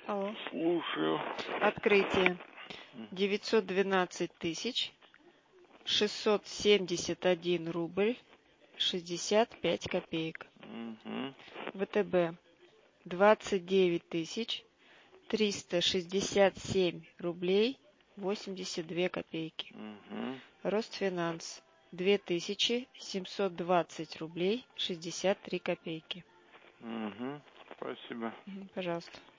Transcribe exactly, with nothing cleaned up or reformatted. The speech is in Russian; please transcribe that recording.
Алло. Слушаю. Открытие. девятьсот двенадцать тысяч шестьсот семьдесят один рубль шестьдесят пять копеек. Угу. ВТБ. двадцать девять тысяч триста шестьдесят семь рублей восемьдесят две копейки. Угу. Росфинанс. две тысячи семьсот двадцать рублей шестьдесят три копейки. Угу. Спасибо. Пожалуйста.